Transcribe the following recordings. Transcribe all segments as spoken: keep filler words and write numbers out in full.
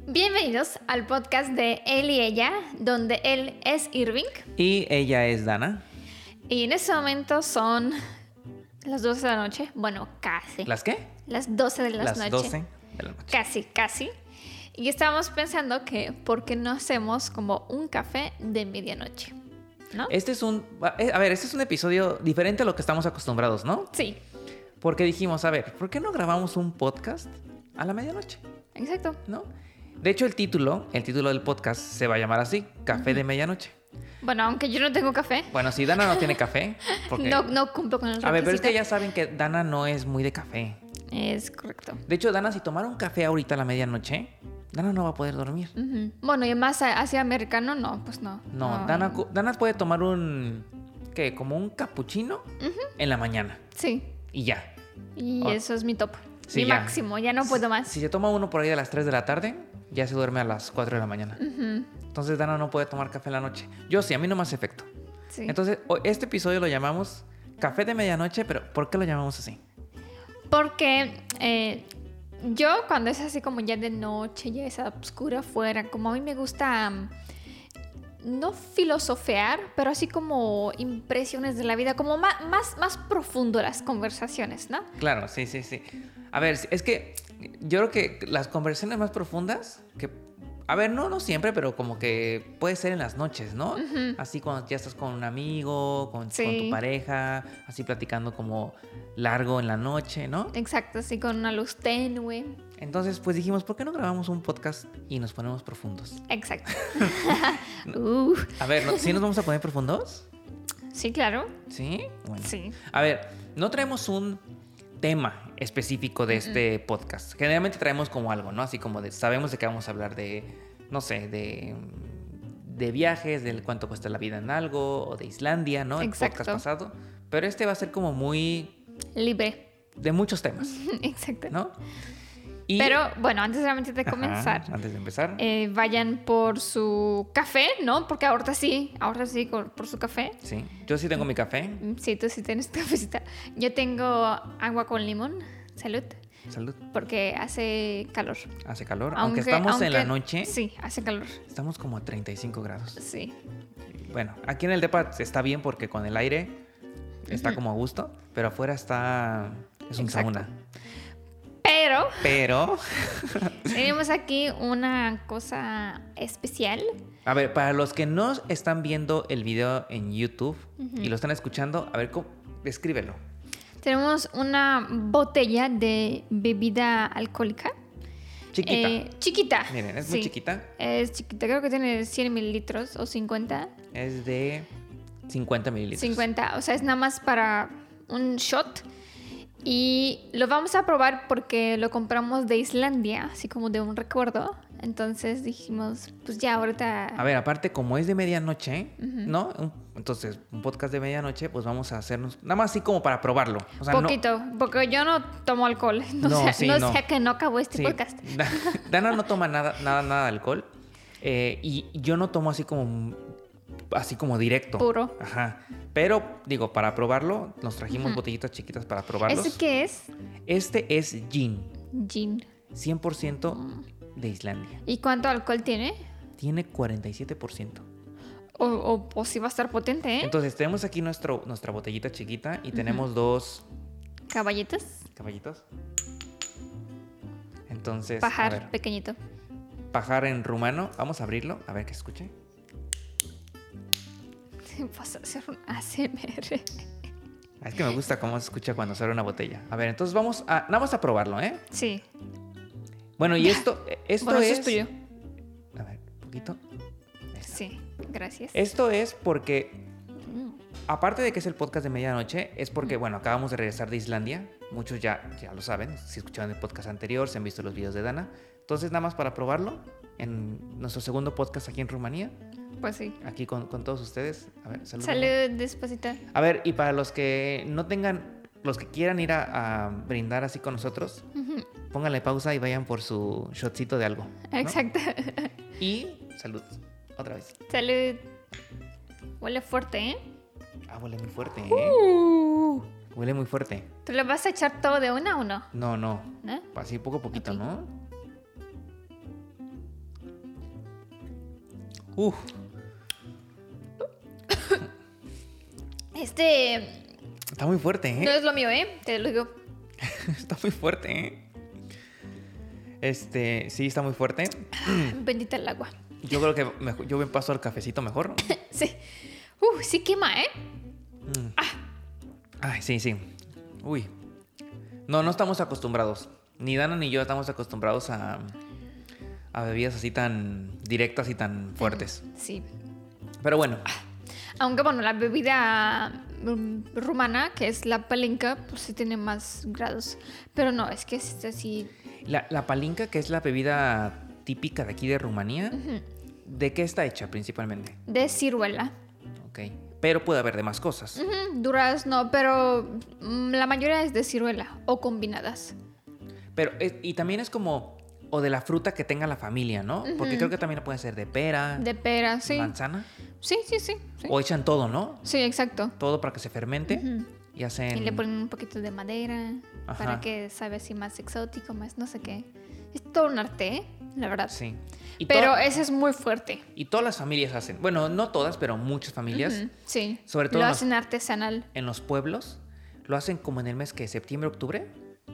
Bienvenidos al podcast de Él y Ella, donde él es Irving y ella es Dana. Y en este momento son las doce de la noche. Bueno, casi. ¿Las qué? Las doce de la Las noche. doce de la noche. Casi, casi. Y estábamos pensando que ¿por qué no hacemos como un café de medianoche? ¿No? Este es un... A ver, este es un episodio diferente a lo que estamos acostumbrados, ¿no? Sí. Porque dijimos, a ver, ¿por qué no grabamos un podcast a la medianoche? Exacto. ¿No? De hecho, el título, el título del podcast se va a llamar así, Café uh-huh. de Medianoche. Bueno, aunque yo no tengo café. Bueno, si Dana no tiene café... Porque... No, no cumplo con el requisito. A ver, pero es que ya saben que Dana no es muy de café. Es correcto. De hecho, Dana, si tomara un café ahorita a la medianoche, Dana no va a poder dormir. Uh-huh. Bueno, y más hacia americano, no, pues no. No, no. Dana, Dana puede tomar un... ¿Qué? Como un capuchino uh-huh. en la mañana. Sí. Y ya. Y oh. eso es mi top. Sí, mi ya. máximo, ya no puedo más. Si se toma uno por ahí a las tres de la tarde, ya se duerme a las cuatro de la mañana. Uh-huh. Entonces Dana no puede tomar café en la noche. Yo sí, a mí no me hace efecto. Sí. Entonces, este episodio lo llamamos Café de Medianoche, pero ¿por qué lo llamamos así? Porque eh, yo cuando es así como ya de noche, ya es oscura afuera, como a mí me gusta... Um, no filosofear, pero así como impresiones de la vida, como más, más, más profundo las conversaciones, ¿no? Claro, sí, sí, sí. A ver, es que yo creo que las conversaciones más profundas, que, a ver, no, no siempre, pero como que puede ser en las noches, ¿no? Uh-huh. Así cuando ya estás con un amigo, con, sí. con tu pareja, así platicando como largo en la noche, ¿no? Exacto, así con una luz tenue. Entonces, pues dijimos, ¿por qué no grabamos un podcast y nos ponemos profundos? Exacto. uh. A ver, ¿no, ¿sí nos vamos a poner profundos? Sí, claro. ¿Sí? Bueno. Sí. A ver, no traemos un tema específico de este mm. podcast. Generalmente traemos como algo, ¿no? Así como de, sabemos de qué vamos a hablar de, no sé, de, de viajes, de cuánto cuesta la vida en algo, o de Islandia, ¿no? El Exacto. podcast pasado. Pero este va a ser como muy... libre. De muchos temas. Exacto. ¿No? Y... Pero bueno, antes realmente de comenzar, Ajá, antes de empezar, eh, vayan por su café, ¿no? Porque ahorita sí, ahorita sí por su café. Sí, yo sí tengo mi café. Sí, tú sí tienes tu cafecita. Yo tengo agua con limón. Salud. Salud. Porque hace calor. Hace calor, aunque, aunque estamos aunque, en la noche. Sí, hace calor. Estamos como a treinta y cinco grados. Sí. Bueno, aquí en el depa está bien porque con el aire está uh-huh. como a gusto, pero afuera está... es un Exacto. sauna. Pero, Pero tenemos aquí una cosa especial. A ver, para los que no están viendo el video en YouTube uh-huh. y lo están escuchando, a ver, ¿cómo? Descríbelo. Tenemos una botella de bebida alcohólica. Chiquita. Eh, chiquita. Miren, es sí. muy chiquita. Es chiquita, creo que tiene cien mililitros o cincuenta. Es de cincuenta mililitros. cincuenta, o sea, es nada más para un shot. Y lo vamos a probar porque lo compramos de Islandia, así como de un recuerdo. Entonces dijimos, pues ya ahorita... A ver, aparte como es de medianoche, uh-huh. ¿no? Entonces, un podcast de medianoche, pues vamos a hacernos... Nada más así como para probarlo. O sea, poquito, no... porque yo no tomo alcohol. No, no, sea, sí, no, no. sea que no acabó este sí. podcast. Dana no toma nada, nada, nada de alcohol. Eh, y yo no tomo así como... así como directo. Puro. Ajá. Pero, digo, para probarlo, nos trajimos uh-huh. botellitas chiquitas para probarlos. ¿Ese qué es? Este es gin. Gin. cien por ciento mm. de Islandia. ¿Y cuánto alcohol tiene? Tiene cuarenta y siete por ciento. O, o, o sí va a estar potente, ¿eh? Entonces, tenemos aquí nuestro, nuestra botellita chiquita y uh-huh. tenemos dos... ¿Caballitos? Caballitos. Entonces, pajar a ver, pequeñito. Pajar en rumano. Vamos a abrirlo, a ver que escuche. Vas a hacer un A S M R. Es que me gusta cómo se escucha cuando se abre una botella. A ver, entonces vamos a... Nada más a probarlo, ¿eh? Sí. Bueno, y esto, esto bueno, es... Eso es tuyo. A ver, un poquito. Sí, gracias. Esto es porque... Mm. Aparte de que es el podcast de medianoche, es porque, mm. bueno, acabamos de regresar de Islandia. Muchos ya, ya lo saben. Si escucharon el podcast anterior, si han visto los videos de Dana. Entonces, nada más para probarlo, en nuestro segundo podcast aquí en Rumanía. Pues sí. Aquí con, con todos ustedes. A ver, salud. Salud, despacito. A ver, y para los que no tengan, los que quieran ir a, a brindar así con nosotros, uh-huh. pónganle pausa y vayan por su shotcito de algo, ¿no? Exacto. Y salud, otra vez. Salud. Huele fuerte, ¿eh? Ah, huele muy fuerte, ¿eh? Uh. Huele muy fuerte. ¿Tú le vas a echar todo de una o no? No, no. ¿No? Así poco a poquito, okay. ¿no? Uf. Este... Está muy fuerte, ¿eh? No es lo mío, ¿eh? Te lo digo. Está muy fuerte, ¿eh? Este, sí, está muy fuerte. Bendita el agua. Yo creo que me, yo me paso al cafecito mejor. Sí. Uh, sí quema, ¿eh? Mm. Ah. Ay, sí, sí. Uy. No, no estamos acostumbrados. Ni Dana ni yo estamos acostumbrados a, a bebidas así tan directas y tan fuertes. Sí. Pero bueno. Aunque bueno, la bebida um, rumana, que es la palinka, pues sí tiene más grados. Pero no, es que es así... La, la palinka, que es la bebida típica de aquí de Rumanía, uh-huh. ¿De qué está hecha principalmente? De ciruela. Ok. Pero puede haber de más cosas. Uh-huh. Durazno, pero um, la mayoría es de ciruela o combinadas. Pero, es, y también es como... O de la fruta que tenga la familia, ¿no? Uh-huh. Porque creo que también puede ser de pera. De pera, sí. Manzana. Sí, sí, sí, sí. O echan todo, ¿no? Sí, exacto. Todo para que se fermente. Uh-huh. Y hacen... Y le ponen un poquito de madera. Ajá. Para que sabe así más exótico, más no sé qué. Es todo un arte, ¿eh? La verdad. Sí. Y pero to- ese es muy fuerte. Y todas las familias hacen. Bueno, no todas, pero muchas familias. Uh-huh. Sí. Sobre todo lo en hacen los, artesanal. En los pueblos. Lo hacen como en el mes que septiembre, octubre.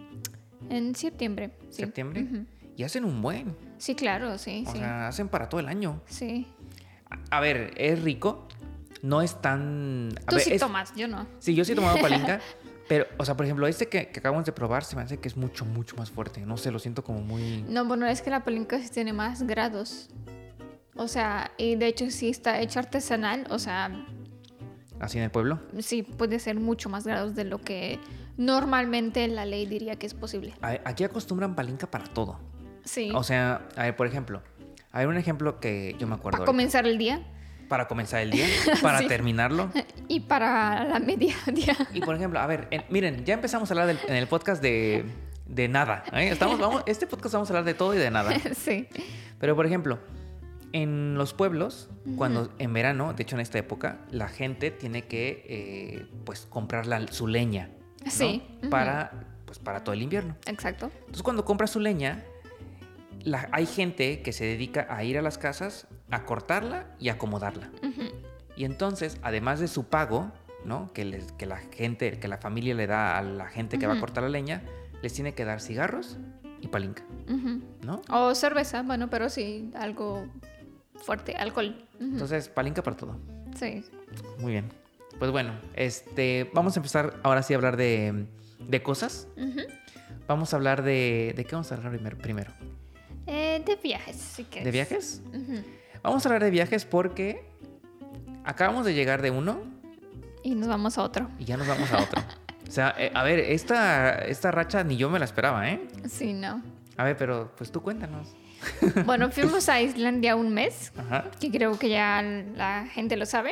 En septiembre. Sí. Septiembre. Uh-huh. Y hacen un buen. Sí, claro, sí. O sí. sea, hacen para todo el año. Sí. A, a ver, es rico. No es tan... A Tú ver, sí es... tomas, yo no. Sí, yo sí he tomado palinka. Pero, o sea, por ejemplo, este que, que acabamos de probar se me hace que es mucho, mucho más fuerte. No sé, lo siento como muy... No, bueno, es que la palinka sí tiene más grados. O sea, y de hecho sí está hecho artesanal. O sea... ¿Así en el pueblo? Sí, puede ser mucho más grados de lo que normalmente la ley diría que es posible. A ver, aquí acostumbran palinka para todo. Sí. O sea, a ver, por ejemplo, hay un ejemplo que yo me acuerdo. Para comenzar el día. Para comenzar el día, para Sí. terminarlo. Y para la media día. Y por ejemplo, a ver, en- miren, ya empezamos a hablar del- en el podcast de, de nada. ¿eh? Estamos, vamos, este podcast vamos a hablar de todo y de nada. Sí. Pero por ejemplo, en los pueblos, cuando en verano, de hecho en esta época, la gente tiene que eh, pues comprar la- su leña, ¿no? Sí. Ujú. Para, pues, para todo el invierno. Exacto. Entonces cuando compras su leña, la- hay gente que se dedica a ir a las casas, a cortarla y acomodarla. Ujú. Y entonces, además de su pago, ¿no? Que, les, que la gente, que la familia le da a la gente que va a Ujú. cortar la leña, les tiene que dar cigarros y palinka, Ujú. ¿no? O cerveza, bueno, pero sí, algo fuerte, alcohol. Ujú. Entonces, palinka para todo. Sí. Muy bien. Pues bueno, este, vamos a empezar ahora sí a hablar de, de cosas. Ujú. Vamos a hablar de... ¿De qué vamos a hablar primer- primero? Eh, de viajes, si quieres. ¿De viajes? Ujú. Vamos a hablar de viajes porque acabamos de llegar de uno Y nos vamos a otro. y ya nos vamos a otro. O sea, eh, a ver, esta, esta racha ni yo me la esperaba, ¿eh? Sí, no. A ver, pero pues tú cuéntanos. Bueno, fuimos a Islandia un mes, Ajá. que creo que ya la gente lo sabe.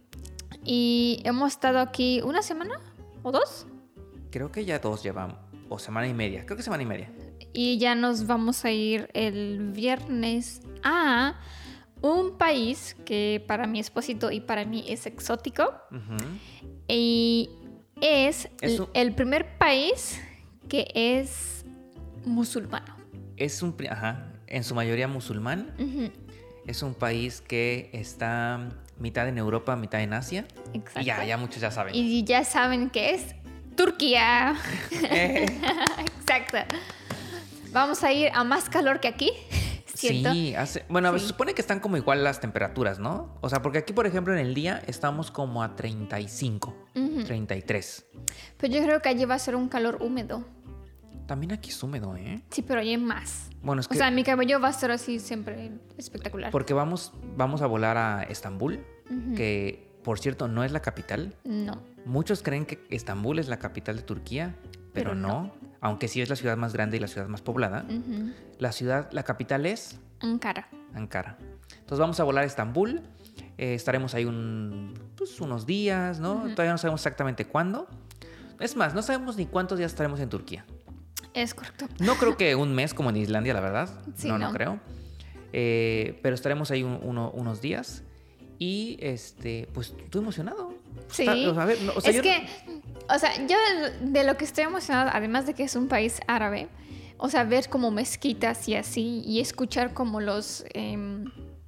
Y hemos estado aquí una semana o dos. Creo que ya dos llevamos. O semana y media. Creo que semana y media. Y ya nos vamos a ir el viernes a un país que para mi esposito y para mí es exótico. Ujú. Y es Es el- un- el primer país que es musulmano. Es un... pri- Ajá. En su mayoría musulmán. Ujú. Es un país que está mitad en Europa, mitad en Asia. Exacto. Y ya, ya muchos ya saben. Y ya saben que es Turquía. Eh, Exacto. Vamos a ir a más calor que aquí. Siento. sí, hace... Bueno, Sí. se supone que están como igual las temperaturas, ¿no? O sea, porque aquí, por ejemplo, en el día estamos como a treinta y cinco, Ujú. treinta y tres. Pero yo creo que allí va a ser un calor húmedo. También aquí es húmedo, ¿eh? Sí, pero allí más. Bueno, es O que... sea, mi cabello va a estar así siempre espectacular. Porque vamos, vamos a volar a Estambul, Ujú. que, por cierto, no es la capital. No. Muchos creen que Estambul es la capital de Turquía, pero, Pero no. no. Aunque sí es la ciudad más grande y la ciudad más poblada. Ujú. La ciudad, la capital es Ankara. Ankara. Entonces vamos a volar a Estambul. Eh, estaremos ahí un, pues, unos días, ¿no? Ujú. Todavía no sabemos exactamente cuándo. Es más, no sabemos ni cuántos días estaremos en Turquía. Es correcto. No creo que un mes como en Islandia, la verdad. Sí, no, no, no. creo. Eh, pero estaremos ahí un- uno- unos días. Y, este, pues, estoy emocionado. Sí. Está- o sea, a ver, no, o sea, es yo- que, o sea, yo de lo que estoy emocionada, además de que es un país árabe, o sea, ver como mezquitas y así, y escuchar como los, em,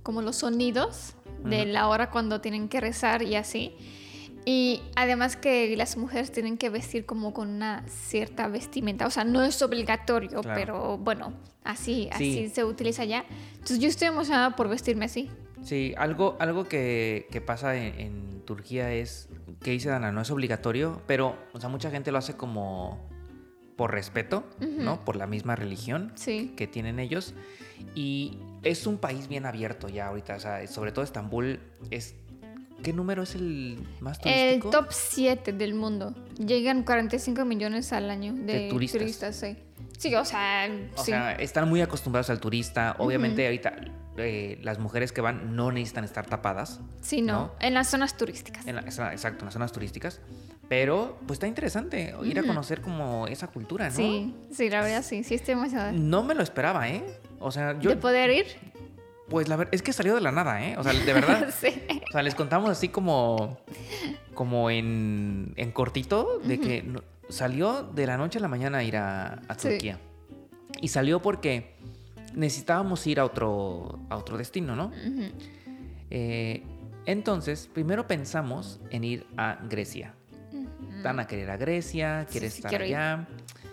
como los sonidos de Ujú. la hora cuando tienen que rezar y así. Y además que las mujeres tienen que vestir como con una cierta vestimenta. O sea, no es obligatorio, Claro. pero bueno, así, así Sí. se utiliza ya. Entonces yo estoy emocionada por vestirme así. Sí, algo, algo que, que pasa en, en Turquía es, que dice Dana, no es obligatorio, pero, o sea, mucha gente lo hace como por respeto, Ujú. ¿no? Por la misma religión Sí. que tienen ellos. Y es un país bien abierto ya ahorita, o sea, sobre todo Estambul es... ¿Qué número es el más El turístico? top siete del mundo. Llegan cuarenta y cinco millones al año de, De turistas. sí. Sí, o sea, O sí. sea, están muy acostumbrados al turista. Obviamente ahorita eh, las mujeres que van no necesitan estar tapadas. Sí, no. ¿no? En las zonas turísticas. En la- exacto, en las zonas turísticas. Pero pues está interesante ir a Ujú. conocer como esa cultura, ¿no? Sí, sí, la verdad sí. Sí estoy emocionada. No me lo esperaba, ¿eh? O sea, yo... ¿De poder ir? Pues la verdad, es que salió de la nada, ¿eh? O sea, de verdad. Sí. O sea, les contamos así como... Como en, en cortito, de que no- salió de la noche a la mañana a ir a, a Sí. Turquía. Y salió porque necesitábamos ir a otro, a otro destino, ¿no? Ujú. Eh, entonces, primero pensamos en ir a Grecia. Ujú. Van a querer a Grecia, Sí, quiere sí, estar quiero ir. allá.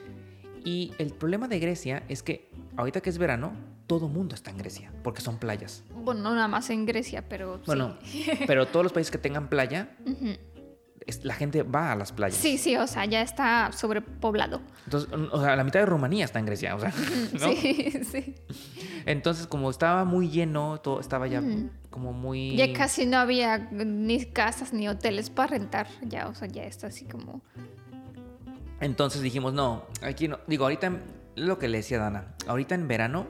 Y el problema de Grecia es que ahorita que es verano, todo mundo está en Grecia, porque son playas. Bueno, no nada más en Grecia, pero sí. Bueno, pero todos los países que tengan playa, Ujú. es- la gente va a las playas. Sí, sí, o sea, ya está sobrepoblado. Entonces, o sea, la mitad de Rumanía está en Grecia, o sea, ¿no? Sí, sí. Entonces, como estaba muy lleno, todo estaba ya Ujú. como muy... Ya casi no había ni casas ni hoteles para rentar. Ya, o sea, ya está así como... Entonces dijimos, no, aquí no. Digo, ahorita, en- lo que le decía Dana, ahorita en verano,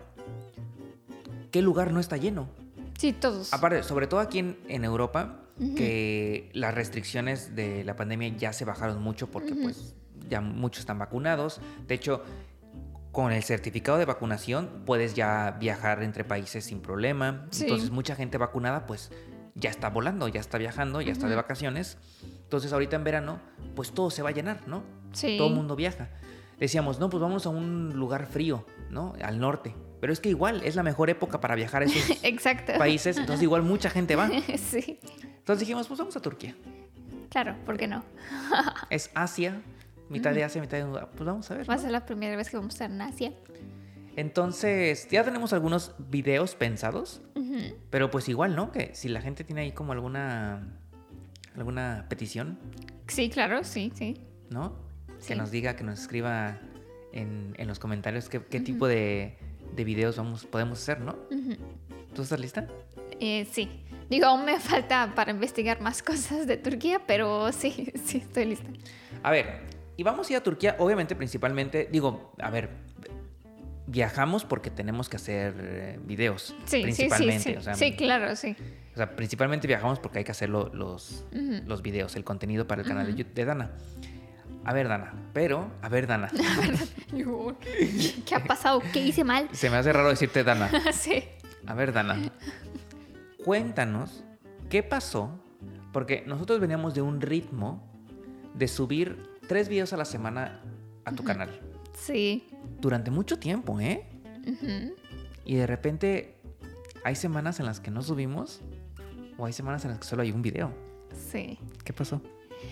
¿qué lugar no está lleno? Sí, todos. Aparte, sobre todo aquí en, en Europa, Ujú. que las restricciones de la pandemia ya se bajaron mucho porque Ujú. pues ya muchos están vacunados. De hecho, con el certificado de vacunación puedes ya viajar entre países sin problema. Sí. Entonces mucha gente vacunada pues ya está volando, ya está viajando, ya está de Ujú. vacaciones. Entonces ahorita en verano pues todo se va a llenar, ¿no? Sí. Todo el mundo viaja. Decíamos, no, pues vamos a un lugar frío, ¿no? Al norte. Pero es que igual es la mejor época para viajar a esos Exacto. países. Entonces igual mucha gente va. Sí. Entonces dijimos, pues vamos a Turquía. Claro, ¿por qué no? Es Asia, mitad de Asia, mitad de Europa. Pues vamos a ver. Va a ser la primera vez que vamos a estar en Asia. Entonces, ya tenemos algunos videos pensados, Ujú. pero pues igual, ¿no? Que si la gente tiene ahí como alguna alguna petición, Sí, claro, sí, sí. ¿no? Sí. Que nos diga, que nos escriba en, en los comentarios qué, qué tipo de, de videos vamos, podemos hacer, ¿no? Ujú. ¿Tú estás lista? Eh, sí. Digo, aún me falta para investigar más cosas de Turquía, pero sí, sí, estoy lista. A ver, y vamos a ir a Turquía, obviamente, principalmente, digo, a ver, viajamos porque tenemos que hacer eh, videos, Sí, sí, sí, principalmente. sí. O sea, Sí, claro, sí. o sea, principalmente viajamos porque hay que hacer lo- los, Ujú. los videos, el contenido para el canal de Ujú. YouTube de Dana. A ver, Dana, pero, a ver, Dana, Yo, ¿qué ha pasado? ¿Qué hice mal? se me hace raro decirte Dana. Sí. A ver, Dana, cuéntanos qué pasó, porque nosotros veníamos de un ritmo de subir tres videos a la semana a tu canal Sí. durante mucho tiempo, ¿eh? Ujú. Y de repente hay semanas en las que no subimos o hay semanas en las que solo hay un video. Sí. ¿Qué pasó?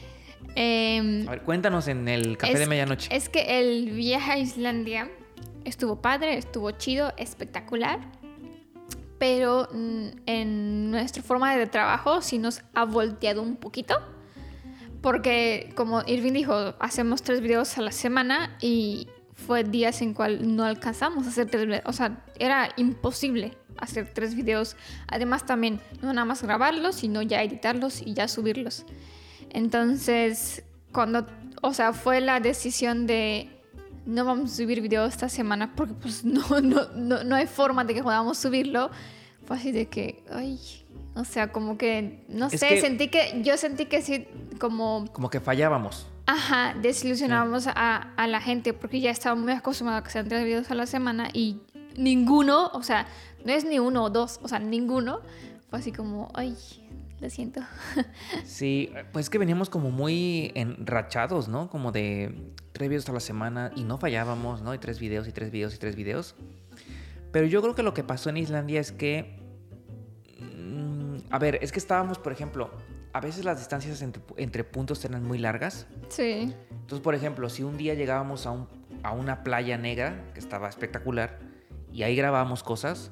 Em, A ver, cuéntanos en el café es, de medianoche. es que el viaje a Islandia estuvo padre, estuvo chido, espectacular. Pero mm, en nuestra forma de trabajo sí nos ha volteado un poquito. Porque, como Irving dijo, hacemos tres videos a la semana y fue días en cual no alcanzamos a hacer tres videos. O sea, era imposible hacer tres videos. Además, también no nada más grabarlos, sino ya editarlos y ya subirlos. Entonces, cuando, o sea, fue la decisión de no vamos a subir video esta semana porque pues no, no, no, no hay forma de que podamos subirlo. Fue así de que, ay, o sea, como que, no Es sé, que- sentí que, yo sentí que sí, como, Como que fallábamos. ajá, desilusionábamos a, a la gente porque ya estaba muy acostumbrado a que sean tres videos a la semana y ninguno, o sea, no es ni uno o dos, o sea, ninguno. Fue así como, ay, lo siento. Sí, pues que veníamos como muy enrachados, ¿no? Como de tres videos a la semana y no fallábamos, ¿no? Y tres videos y tres videos y tres videos. Pero yo creo que lo que pasó en Islandia es que A ver, es que estábamos, por ejemplo, a veces las distancias entre, entre puntos eran muy largas. Sí. Entonces, por ejemplo, si un día llegábamos a, un, a una playa negra, que estaba espectacular, y ahí grabábamos cosas,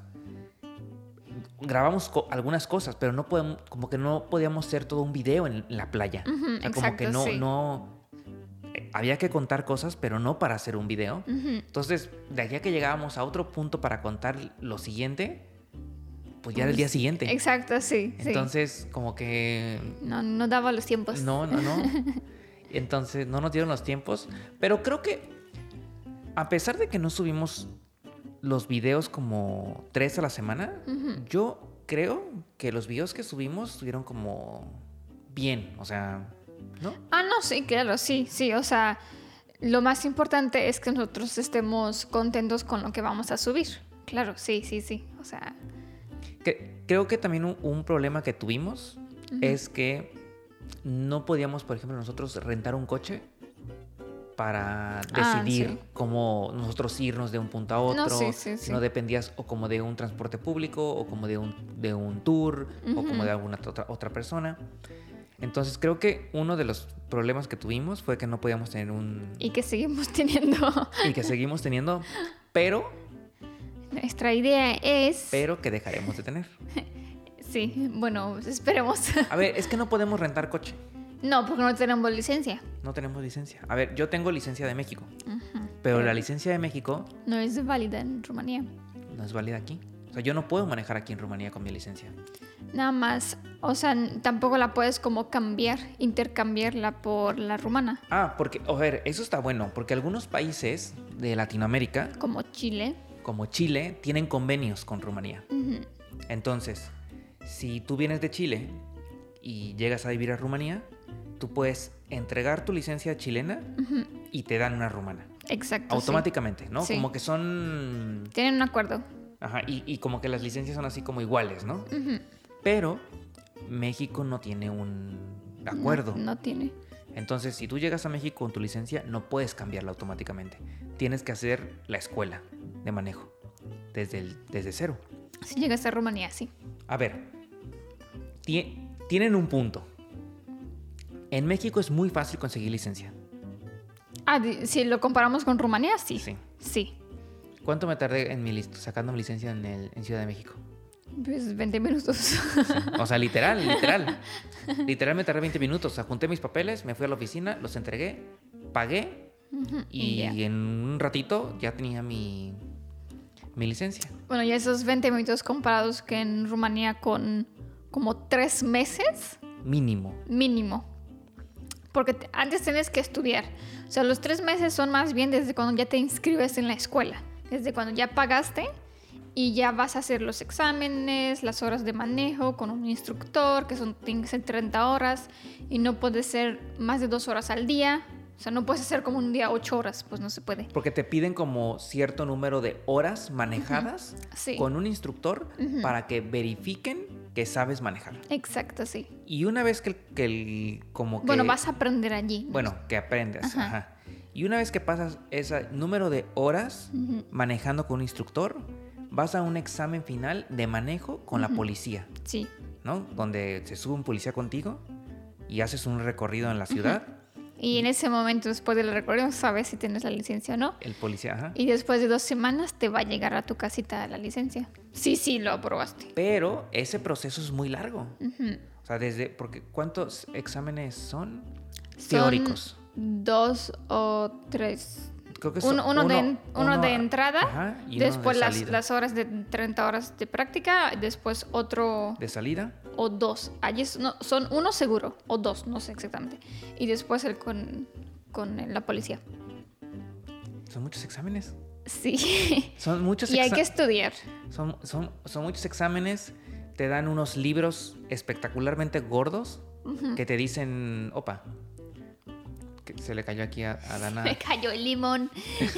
grabamos co- algunas cosas, pero no podemos, como que no podíamos hacer todo un video en, en la playa. Uh-huh, o sea, exacto, como que no, sí. no... eh, Había que contar cosas, pero no para hacer un video. Uh-huh. Entonces, de allá que llegábamos a otro punto para contar lo siguiente, pues ya era el día siguiente. Exacto, sí. Entonces, sí. como que... No, no daba los tiempos. No, no, no. Entonces, no nos dieron los tiempos. Pero creo que, a pesar de que no subimos los videos como tres a la semana, uh-huh. yo creo que los videos que subimos estuvieron como bien, o sea, ¿no? Ah, no, sí, claro, sí, sí, o sea, lo más importante es que nosotros estemos contentos con lo que vamos a subir. Claro, sí, sí, sí, o sea... Que, creo que también un, un problema que tuvimos uh-huh. es que no podíamos, por ejemplo, nosotros rentar un coche para decidir ah, sí. cómo nosotros irnos de un punto a otro. No, sí, sí, sí. No dependías o como de un transporte público o como de un, de un tour uh-huh. o como de alguna otra, otra persona. Entonces creo que uno de los problemas que tuvimos fue que no podíamos tener un... Y que seguimos teniendo. Y que seguimos teniendo, pero... Nuestra idea es... Pero que dejaremos de tener. Sí, bueno, esperemos. A ver, es que no podemos rentar coche. No, porque no tenemos licencia. No tenemos licencia. A ver, yo tengo licencia de México. Uh-huh. Pero, pero la licencia de México... No es válida en Rumanía. No es válida aquí. O sea, yo no puedo manejar aquí en Rumanía con mi licencia. Nada más. O sea, tampoco la puedes como cambiar, intercambiarla por la rumana. Ah, porque, a ver, eso está bueno. Porque algunos países de Latinoamérica... Como Chile. Como Chile, tienen convenios con Rumanía. Uh-huh. Entonces, si tú vienes de Chile y llegas a vivir a Rumanía... Tú puedes entregar tu licencia chilena uh-huh. y te dan una rumana. Exacto. Automáticamente, sí. ¿no? Sí. Como que son... Tienen un acuerdo. Ajá, y, y como que las licencias son así como iguales, ¿no? Uh-huh. Pero México no tiene un acuerdo. No, no tiene. Entonces, si tú llegas a México con tu licencia, no puedes cambiarla automáticamente. Tienes que hacer la escuela de manejo desde, el, desde cero. Si llegas a Rumanía, sí. A ver, t- tienen un punto. En México es muy fácil conseguir licencia. Ah, si lo comparamos con Rumanía, sí. Sí. Sí. ¿Cuánto me tardé en mi list- sacando mi licencia en, el, en Ciudad de México? Pues veinte minutos. Sí. O sea, literal, literal. Literal me tardé veinte minutos. O sea, junté mis papeles, me fui a la oficina, los entregué, pagué uh-huh. y yeah. en un ratito ya tenía mi, mi licencia. Bueno, y esos veinte minutos comparados que en Rumanía con como tres meses. Mínimo. Mínimo. Porque te, antes tienes que estudiar. O sea, los tres meses son más bien desde cuando ya te inscribes en la escuela. Desde cuando ya pagaste y ya vas a hacer los exámenes, las horas de manejo con un instructor, que son tienen que ser treinta horas. Y no puede ser más de dos horas al día. O sea, no puedes hacer como un día ocho horas, pues no se puede. Porque te piden como cierto número de horas manejadas uh-huh. sí. con un instructor uh-huh. para que verifiquen que sabes manejar. Exacto, sí. Y una vez que el, que el como que... Bueno, vas a aprender allí, ¿no? Bueno, que aprendes, ajá. ajá. Y una vez que pasas ese número de horas uh-huh. manejando con un instructor, vas a un examen final de manejo con uh-huh. la policía. Sí. ¿No? Donde se sube un policía contigo y haces un recorrido en la ciudad. Uh-huh. Y en ese momento, después del recorrido, sabes si tienes la licencia o no. El policía, ajá. Y después de dos semanas te va a llegar a tu casita la licencia. Sí, sí, lo aprobaste. Pero ese proceso es muy largo. Uh-huh. O sea, desde... Porque ¿cuántos exámenes son? Son teóricos. Dos o tres. Creo que son uno, uno, uno, de, uno, uno de entrada, ajá, y después uno de las, las horas de treinta horas de práctica, después otro... ¿De salida? O dos. Allí no, son uno seguro, o dos, no sé exactamente. Y después el con, con la policía. Son muchos exámenes. Sí. Son muchos exámenes. Y hay que estudiar. Son, son, son muchos exámenes. Te dan unos libros espectacularmente gordos uh-huh. que te dicen, opa, que se le cayó aquí a, a Dana. Me cayó el limón.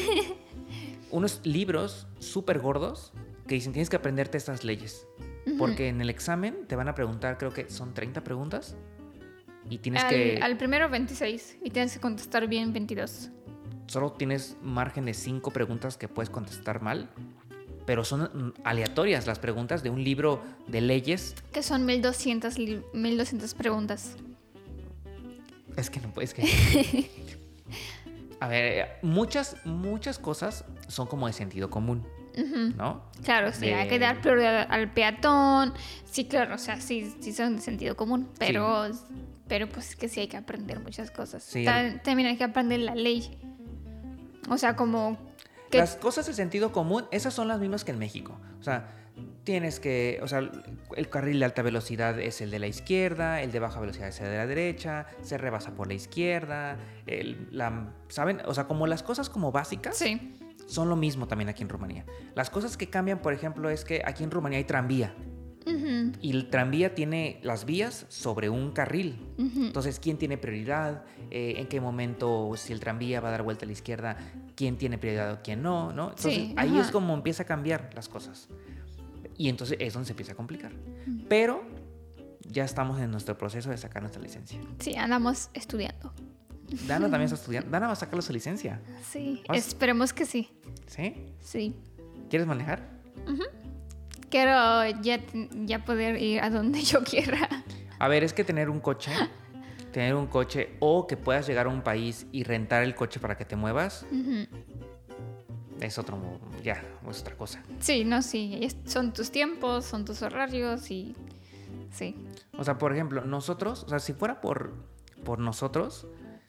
Unos libros súper gordos que dicen, tienes que aprenderte estas leyes. Uh-huh. Porque en el examen te van a preguntar, creo que son treinta preguntas. Y tienes al, que... Al primero veintiséis. Y tienes que contestar bien veintidós. Solo tienes margen de cinco preguntas que puedes contestar mal. pero son aleatorias las preguntas de un libro de leyes. Que son mil doscientas, mil doscientas preguntas. Es que no puedes que... A ver, muchas, muchas cosas son como de sentido común, uh-huh. ¿no? Claro, sí, de... hay que dar prioridad al peatón. Sí, claro, o sea, sí, sí son de sentido común, pero, sí. pero pues que sí hay que aprender muchas cosas. Sí, Ta- también hay que aprender la ley. O sea, como... Que... Las cosas de sentido común, esas son las mismas que en México. O sea, tienes que... O sea, el carril de alta velocidad es el de la izquierda, el de baja velocidad es el de la derecha, se rebasa por la izquierda, el, la, ¿saben? O sea, como las cosas como básicas sí. son lo mismo también aquí en Rumanía. Las cosas que cambian, por ejemplo, es que aquí en Rumanía hay tranvía. Uh-huh. Y el tranvía tiene las vías sobre un carril. Uh-huh. Entonces, ¿quién tiene prioridad? Eh, ¿En qué momento, si el tranvía va a dar vuelta a la izquierda, quién tiene prioridad o quién no? ¿no? Entonces, sí, ahí ajá. es como empieza a cambiar las cosas. Y entonces es donde se empieza a complicar. Uh-huh. Pero ya estamos en nuestro proceso de sacar nuestra licencia. Sí, andamos estudiando. Dana también está estudiando. Dana va a sacar su licencia. Sí, ¿vas? Esperemos que sí. ¿Sí? Sí. ¿Quieres manejar? Uh-huh. Quiero ya, ya poder ir a donde yo quiera. A ver, es que tener un coche, tener un coche o que puedas llegar a un país y rentar el coche para que te muevas, uh-huh. es otro, ya, es otra cosa. Sí, no, sí, son tus tiempos, son tus horarios y sí. O sea, por ejemplo, nosotros, o sea, si fuera por, por nosotros,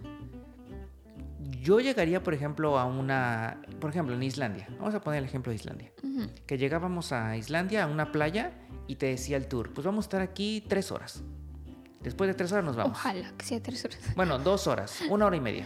yo llegaría, por ejemplo, a una... Por ejemplo, en Islandia. Vamos a poner el ejemplo de Islandia. Uh-huh. Que llegábamos a Islandia, a una playa, y te decía el tour, pues vamos a estar aquí tres horas. Después de tres horas nos vamos. Ojalá que sea tres horas. Bueno, dos horas, una hora y media.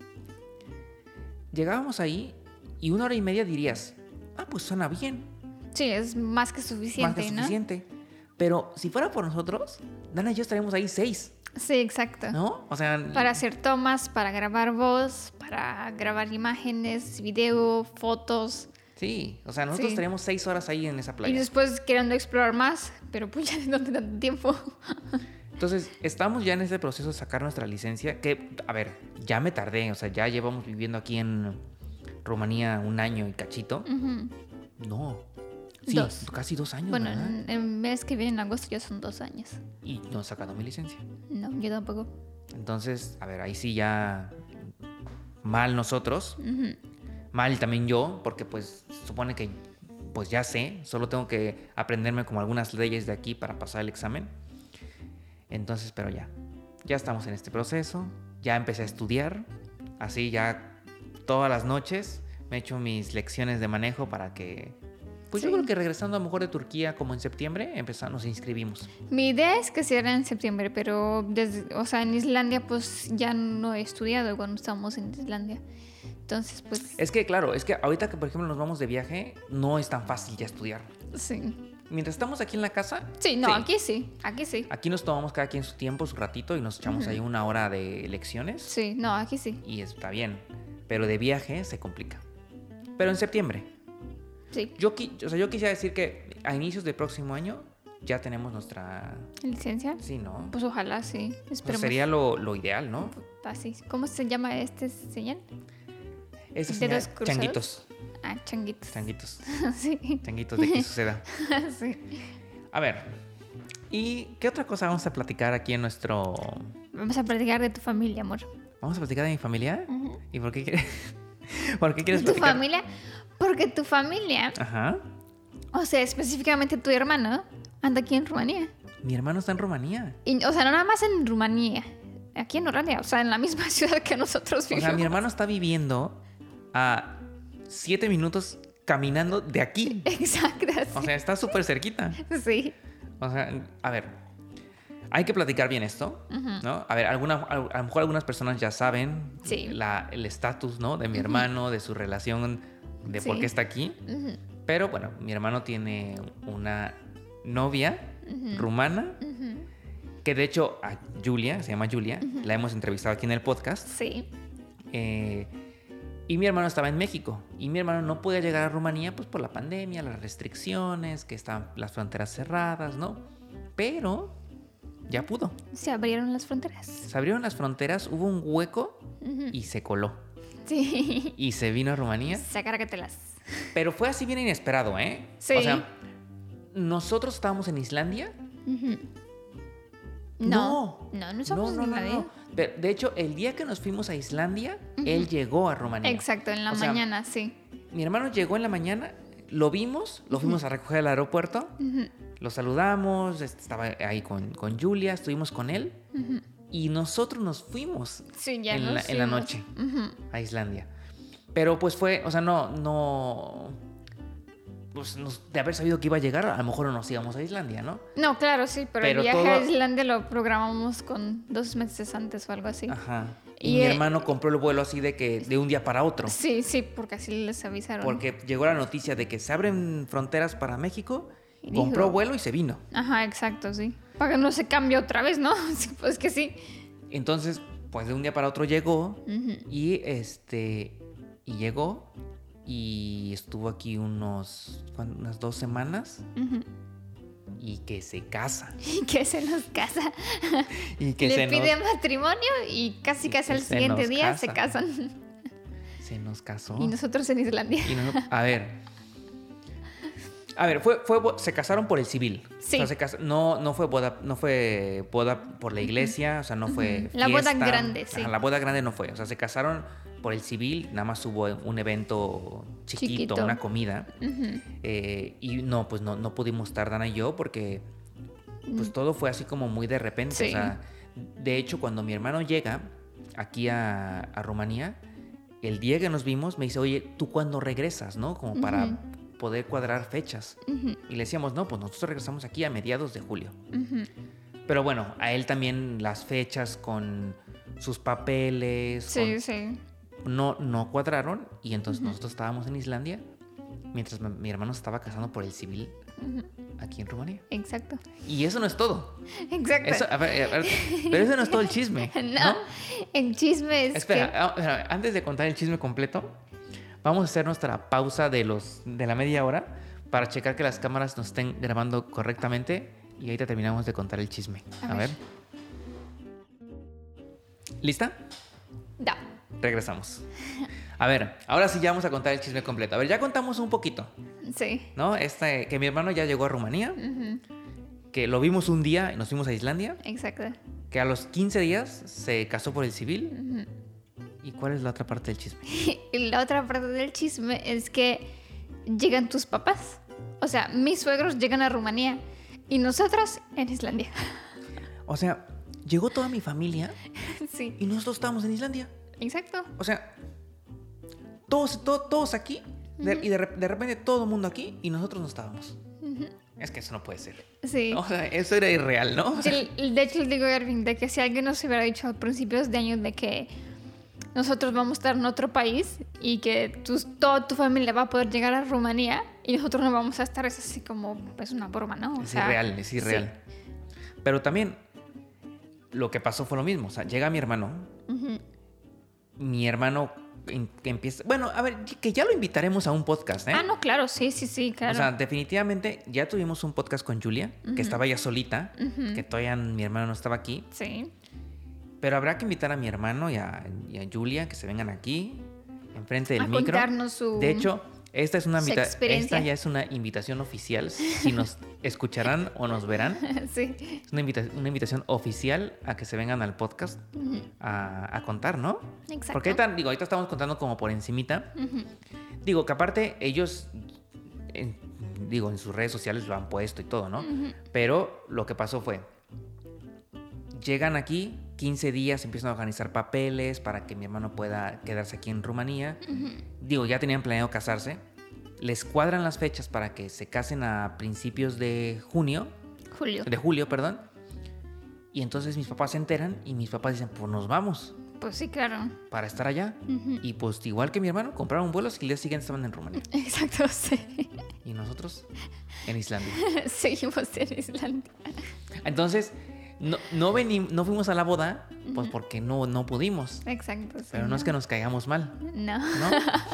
Llegábamos ahí y una hora y media dirías, ah, pues suena bien. Sí, es más que suficiente, Más que suficiente. ¿No? Pero si fuera por nosotros, Dana y yo estaríamos ahí seis. Sí, exacto. ¿No? O sea... Para hacer tomas, para grabar voz, para grabar imágenes, video, fotos. Sí, o sea, nosotros sí. estaríamos seis horas ahí en esa playa. Y después queriendo explorar más, pero pues ya no tengo tanto tiempo. Entonces, estamos ya en ese proceso de sacar nuestra licencia, que, a ver, ya me tardé, o sea, ya llevamos viviendo aquí en Rumanía un año y cachito. Uh-huh. No. Sí, dos. Casi dos años. Bueno, ¿verdad? el mes que viene en agosto ya son dos años. Y no he sacado mi licencia. No, yo tampoco. Entonces, a ver, ahí sí ya mal nosotros, uh-huh. mal también yo, porque pues supone que pues ya sé, solo tengo que aprenderme como algunas leyes de aquí para pasar el examen. Entonces, pero ya, ya estamos en este proceso, ya empecé a estudiar, así ya todas las noches me he hecho mis lecciones de manejo para que... Pues sí. Yo creo que regresando a lo mejor de Turquía como en septiembre, empezamos, nos inscribimos. Mi idea es que sea en septiembre, pero desde, o sea, en Islandia pues ya no he estudiado cuando estábamos en Islandia. Entonces, pues... Es que, claro, es que ahorita que, por ejemplo, nos vamos de viaje, no es tan fácil ya estudiar. Sí. Mientras estamos aquí en la casa... Sí, no, sí. aquí sí, aquí sí. Aquí nos tomamos cada quien su tiempo, su ratito, y nos echamos uh-huh. ahí una hora de lecciones. Sí, no, aquí sí. Y está bien. Pero de viaje se complica. Pero en septiembre... Sí. Yo, o sea, yo quisiera decir que a inicios del próximo año ya tenemos nuestra... ¿Licencia? Sí, ¿no? Pues ojalá, sí. Pues sería lo, lo ideal, ¿no? Así. ¿Cómo se llama este señal? Este señal, changuitos. Ah, changuitos. Changuitos. Sí. Changuitos de que suceda. Sí. A ver, ¿y qué otra cosa vamos a platicar aquí en nuestro...? Vamos a platicar de tu familia, amor. ¿Vamos a platicar de mi familia? Uh-huh. ¿Y por qué quieres, ¿por qué quieres ¿De tu platicar? familia? Porque tu familia, ajá, o sea, específicamente tu hermano, anda aquí en Rumanía. Mi hermano está en Rumanía. Y, o sea, no nada más en Rumanía, aquí en Rumanía, o sea, en la misma ciudad que nosotros vivimos. O sea, mi hermano está viviendo a siete minutos caminando de aquí. Exacto. Sí. O sea, está súper cerquita. Sí. O sea, a ver, hay que platicar bien esto, uh-huh. ¿no? A ver, alguna, a, a lo mejor algunas personas ya saben sí. la, el estatus, ¿no? De mi uh-huh. hermano, de su relación... de sí. por qué está aquí. Uh-huh. Pero bueno, mi hermano tiene una novia uh-huh. rumana, uh-huh. que de hecho a Julia, se llama Julia, uh-huh. la hemos entrevistado aquí en el podcast. Sí. Eh, y mi hermano estaba en México. Y mi hermano no podía llegar a Rumanía pues por la pandemia, las restricciones, que están las fronteras cerradas, ¿no? Pero ya pudo. Se abrieron las fronteras. Se abrieron las fronteras, hubo un hueco uh-huh. y se coló. Sí. Y se vino a Rumanía. Sacárgatelas. Pero fue así bien inesperado, ¿eh? Sí. O sea, nosotros estábamos en Islandia. Uh-huh. No. No, no, no somos no, no, en no, Islandia. no. De, de hecho, el día que nos fuimos a Islandia, uh-huh. él llegó a Rumanía. Exacto, en la o sea, mañana, sí. Mi hermano llegó en la mañana, lo vimos, lo fuimos uh-huh. a recoger al aeropuerto, uh-huh. lo saludamos, estaba ahí con, con Julia, estuvimos con él uh-huh. y nosotros nos fuimos, sí, ya en, nos la, fuimos. en la noche uh-huh. a Islandia. Pero pues fue, o sea, no, no... Pues nos, de haber sabido que iba a llegar, a lo mejor no nos íbamos a Islandia, ¿no? No, claro, sí, pero, pero el viaje todo... a Islandia lo programamos con dos meses antes o algo así. Ajá. Y, y mi el... hermano compró el vuelo así de que de un día para otro. Sí, sí, porque así les avisaron. Porque llegó la noticia de que se abren fronteras para México, y compró dijo... vuelo y se vino. Ajá, exacto, sí. Para que no se cambie otra vez, ¿no? Pues que sí. Entonces, pues de un día para otro llegó uh-huh. y este y llegó y estuvo aquí unos unas dos semanas. Uh-huh. Y que se casa. Y que se nos casa. Y que Le se pide nos... matrimonio y casi casi al se siguiente día casa. se casan. Se nos casó. Y nosotros en Islandia. Y no... A ver. A ver, fue, fue, se casaron por el civil. Sí. O sea, se cas... no, no fue boda, no fue boda por la iglesia, o sea, no fue La fiesta. boda grande, sí. Ajá, la boda grande no fue. O sea, se casaron por el civil, nada más hubo un evento chiquito, chiquito. una comida. Uh-huh. Eh, y no, pues no, no pudimos estar Dana y yo porque pues uh-huh. todo fue así como muy de repente. Sí. O sea, de hecho, cuando mi hermano llega aquí a, a Rumanía, el día que nos vimos me dice, oye, ¿tú cuándo regresas? ¿No? Como para... Uh-huh. poder cuadrar fechas. Uh-huh. Y le decíamos, no, pues nosotros regresamos aquí a mediados de julio. Uh-huh. Pero bueno, a él también las fechas con sus papeles sí, con... sí. No, no cuadraron y entonces uh-huh. nosotros estábamos en Islandia mientras mi, mi hermano se estaba casando por el civil uh-huh. aquí en Rumanía. Exacto. Y eso no es todo. Exacto. Eso, a ver, a ver, pero eso no es todo el chisme. no, no, el chisme es Espera, que... antes de contar el chisme completo, vamos a hacer nuestra pausa de, los, de la media hora para checar que las cámaras nos estén grabando correctamente y ahorita terminamos de contar el chisme. A, a ver. ver. ¿Lista? Da. Regresamos. A ver, ahora sí ya vamos a contar el chisme completo. A ver, ya contamos un poquito. Sí. ¿No? Este, que mi hermano ya llegó a Rumanía. Uh-huh. Que lo vimos un día y nos fuimos a Islandia. Exacto. Que a los quince días se casó por el civil. Uh-huh. ¿Y cuál es la otra parte del chisme? Y la otra parte del chisme es que llegan tus papás. O sea, mis suegros llegan a Rumanía y nosotros en Islandia. O sea, llegó toda mi familia. Sí. Y nosotros estábamos en Islandia. Exacto. O sea, todos, todos, todos aquí de, uh-huh. y de, de repente todo el mundo aquí y nosotros no estábamos. Uh-huh. Es que eso no puede ser. Sí. O sea, eso era irreal, ¿no? Sí, de hecho, le digo a Erwin de que si alguien nos hubiera dicho a principios de año de que nosotros vamos a estar en otro país y que tu, toda tu familia va a poder llegar a Rumanía y nosotros no vamos a estar, es así como, es una broma, ¿no? O es sea, irreal, es irreal. Sí. Pero también lo que pasó fue lo mismo. O sea, llega mi hermano. Uh-huh. Mi hermano que empieza... Bueno, a ver, que ya lo invitaremos a un podcast, ¿eh? Ah, no, claro, sí, sí, sí, claro. O sea, definitivamente ya tuvimos un podcast con Julia, uh-huh. que estaba ella solita, uh-huh. que todavía mi hermano no estaba aquí. Sí. Pero habrá que invitar a mi hermano y a, y a Julia que se vengan aquí, enfrente del a micro. Contarnos su... De hecho, esta es una invita- esta ya es una invitación oficial. Si nos escucharán o nos verán. Sí. Es una, invita- una invitación oficial a que se vengan al podcast uh-huh. a, a contar, ¿no? Exacto. Porque ahorita, digo, ahorita estamos contando como por encimita. Uh-huh. Digo, que aparte ellos, en, digo, en sus redes sociales lo han puesto y todo, ¿no? Uh-huh. Pero lo que pasó fue, llegan aquí, quince días, empiezan a organizar papeles para que mi hermano pueda quedarse aquí en Rumanía. Uh-huh. Digo, ya tenían planeado casarse. Les cuadran las fechas para que se casen a principios de junio. Julio. De julio, perdón. Y entonces mis papás se enteran y mis papás dicen, pues nos vamos. Pues sí, claro. Para estar allá. Uh-huh. Y pues igual que mi hermano, compraron vuelos y el día siguiente estaban en Rumanía. Exacto, sí. Y nosotros en Islandia. Seguimos en Islandia. Entonces... No, no, venim, no fuimos a la boda, pues porque no, no pudimos. Exacto. Sí, pero no, no es que nos caigamos mal. No. ¿No?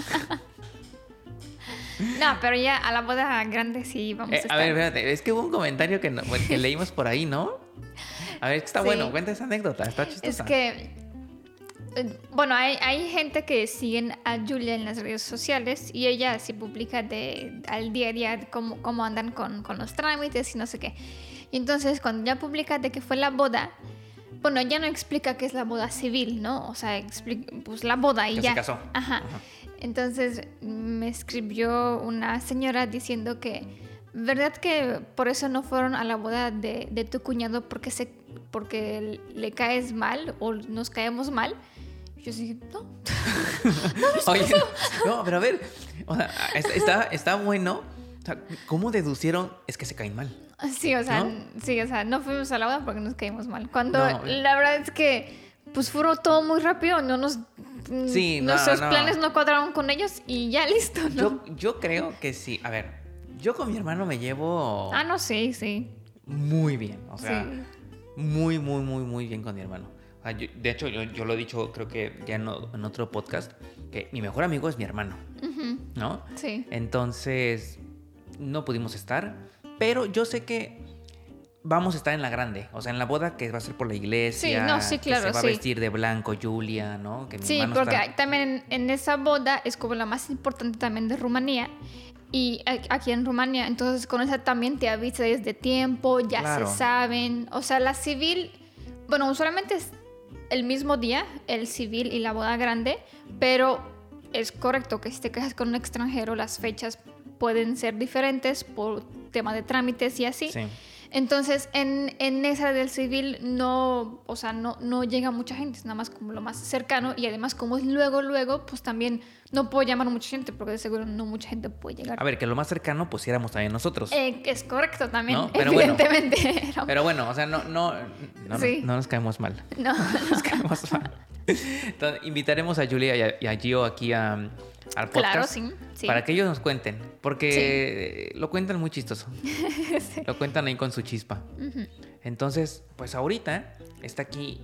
No, pero ya a la boda grande sí vamos eh, a estar. A ver, espérate, es que hubo un comentario que, no, que leímos por ahí, ¿no? A ver, está sí. bueno, cuenta esa anécdota, está chistosa. Es que Bueno, hay, hay gente que siguen a Julia en las redes sociales y ella sí publica de, al día a día cómo, cómo andan con, con los trámites y no sé qué. Y entonces cuando ya publica de que fue la boda, bueno, ella no explica qué es la boda civil, ¿no? O sea, explica, pues la boda y que ya. se casó. Ajá. Ajá. Entonces me escribió una señora diciendo que, ¿verdad que por eso no fueron a la boda de, de tu cuñado porque, se, porque le caes mal o nos caemos mal? Yo dije, no. no Oye, no, pero a ver, o sea, está, está bueno. O sea, ¿cómo deducieron? Es que se caen mal. Sí, o sea, ¿no? sí, o sea, no fuimos a la boda porque nos caímos mal. Cuando no, la verdad es que, pues, fue todo muy rápido, no nos... Sí, no, nuestros no. planes no cuadraron con ellos y ya listo, ¿no? Yo, yo creo que sí. A ver, yo con mi hermano me llevo... Ah, no, sí, sí. Muy bien, o sea, sí. muy, muy, muy, muy bien con mi hermano. O sea, yo, de hecho, yo, yo lo he dicho, creo que ya en, en otro podcast, que mi mejor amigo es mi hermano, uh-huh. ¿no? Sí. Entonces, no pudimos estar, pero yo sé que vamos a estar en la grande, o sea, en la boda que va a ser por la iglesia. Sí, no, sí, claro, que se va sí. a vestir de blanco Julia, ¿no? Que mi sí, hermano porque está... también en, en esa boda es como la más importante también de Rumanía. Y aquí en Rumania, entonces con esa también te avisa desde tiempo, ya Claro. se saben. O sea, la civil, bueno, usualmente es el mismo día, el civil y la boda grande, pero es correcto que si te casas con un extranjero, las fechas pueden ser diferentes por tema de trámites y así. Sí. Entonces, en, en esa del civil no, o sea, no, no llega mucha gente, es nada más como lo más cercano y además como es luego, luego, pues también no puedo llamar a mucha gente porque de seguro no mucha gente puede llegar. A ver, que lo más cercano pues éramos también nosotros. Eh, es correcto también, ¿no? Pero evidentemente. Bueno, pero bueno, o sea, no, no, no, Sí. no, no nos caemos mal. No, no nos caemos mal. Entonces, invitaremos a Julia y a, y a Gio aquí a, al podcast. Claro, sí, sí. Para que ellos nos cuenten. Porque sí. lo cuentan muy chistoso. sí. Lo cuentan ahí con su chispa. Uh-huh. Entonces, pues ahorita está aquí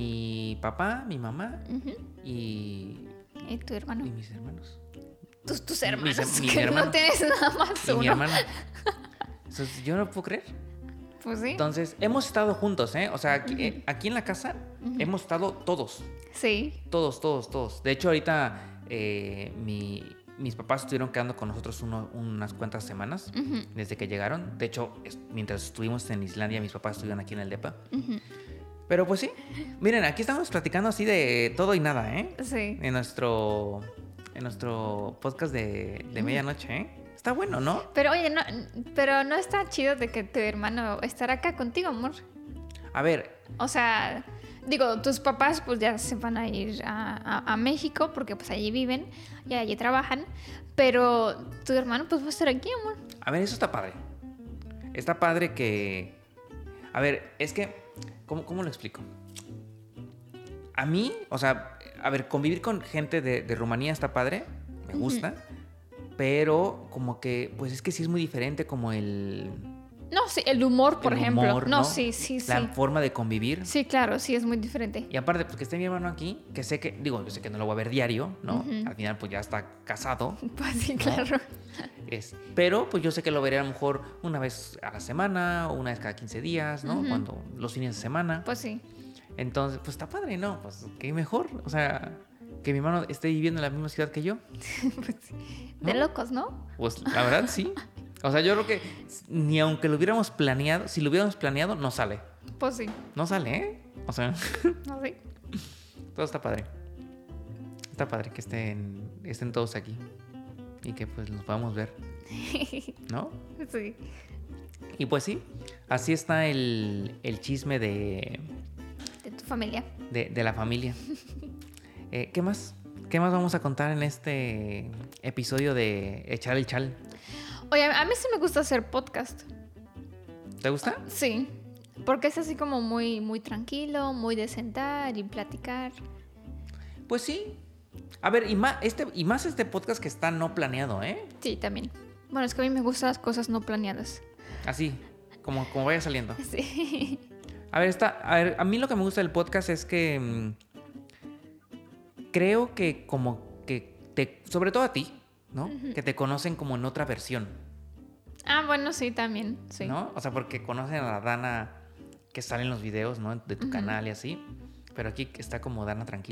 mi papá, mi mamá uh-huh. y... ¿Y tu hermano? Y mis hermanos. Tus, tus hermanos, mis, mis que hermanos. no tienes nada más y uno. mi hermano. Entonces, yo no puedo creer. Pues sí. Entonces, hemos estado juntos, ¿eh? O sea, aquí, uh-huh. eh, aquí en la casa uh-huh. hemos estado todos. Sí. Todos, todos, todos. De hecho, ahorita eh, mi, mis papás estuvieron quedando con nosotros uno, unas cuantas semanas uh-huh. desde que llegaron. De hecho, es, mientras estuvimos en Islandia, mis papás estuvieron aquí en el depa. Uh-huh. Pero pues sí. Miren, aquí estamos platicando así de todo y nada, ¿eh? Sí. En nuestro, en nuestro podcast de, de medianoche, ¿eh? Está bueno, ¿no? Pero oye, no, pero no está chido de que tu hermano estará acá contigo, amor. A ver. O sea, digo, tus papás pues ya se van a ir a, a, a México porque pues allí viven y allí trabajan. Pero tu hermano pues va a estar aquí, amor. A ver, eso está padre. Está padre que... A ver, es que... ¿Cómo, cómo lo explico? A mí, o sea, a ver, convivir con gente de, de Rumanía está padre. Me gusta. Uh-huh. Pero como que, pues es que sí es muy diferente como el... No, sí, el humor, por el ejemplo. Humor, no, ¿no? sí, sí, La sí. forma de convivir. Sí, claro, sí, es muy diferente. Y aparte, pues que esté mi hermano aquí, que sé que, digo, yo sé que no lo voy a ver diario, ¿no? Uh-huh. Al final, pues ya está casado. Pues sí, ¿no? claro. Es, pero, pues yo sé que lo veré a lo mejor una vez a la semana o una vez cada quince días, ¿no? Uh-huh. Cuando los fines de semana. Pues sí. Entonces, pues está padre, ¿no? Pues qué mejor. O sea, que mi hermano esté viviendo en la misma ciudad que yo. Pues sí. De ¿no? locos, ¿no? Pues la verdad, sí. O sea, yo creo que ni aunque lo hubiéramos planeado, si lo hubiéramos planeado, no sale. Pues sí. No sale, ¿eh? O sea... No, sí. Todo está padre. Está padre que estén, estén todos aquí. Y que pues nos podamos ver. ¿No? Sí. Y pues sí, así está el, el chisme de... De tu familia. De, de la familia. eh, ¿Qué más? ¿Qué más vamos a contar en este episodio de Echar el Chal? Oye, a mí sí me gusta hacer podcast. ¿Te gusta? Sí, porque es así como muy, muy tranquilo, muy de sentar y platicar. Pues sí. A ver, y más, este, y más este podcast que está no planeado, ¿eh? Sí, también. Bueno, es que a mí me gustan las cosas no planeadas. Así, como, como vaya saliendo. Sí. A ver, está, a ver, a mí lo que me gusta del podcast es que mmm, creo que como que te, sobre todo a ti, ¿no? Uh-huh. Que te conocen como en otra versión. Ah, bueno, sí, también, sí. ¿No? O sea, porque conocen a la Dana que sale en los videos, ¿no? De tu uh-huh. canal y así. Pero aquí está como Dana tranquila.